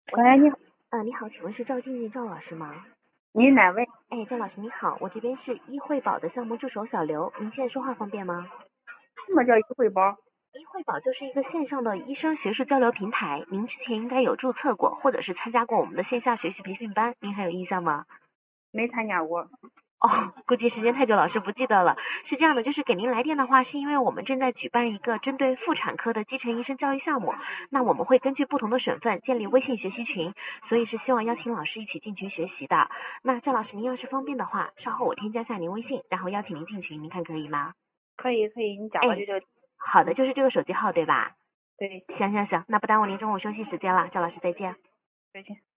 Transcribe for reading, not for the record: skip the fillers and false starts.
喂，你好， 你好，请问是赵静静赵老师吗？ 你哪位？ 赵老师你好，我这边是医惠宝的项目助手小刘，您现在说话方便吗？ 什么叫医惠保？ 医惠宝就是一个线上的医生学术交流平台，您之前应该有注册过，或者是参加过我们的线下学习培训班，您还有印象吗？ 没参加过。 估计时间太久，老师不记得了。是这样的，就是给您来电的话，是因为我们正在举办一个针对妇产科的基层医生教育项目，那我们会根据不同的省份建立微信学习群，所以是希望邀请老师一起进群学习的。那赵老师，您要是方便的话，稍后我添加下您微信，然后邀请您进群，您看可以吗？ 可以可以，你加我哎， 就这个。 好的，就是这个手机号对吧？ 对， 行，那不耽误您中午休息时间了，赵老师再见。 再见。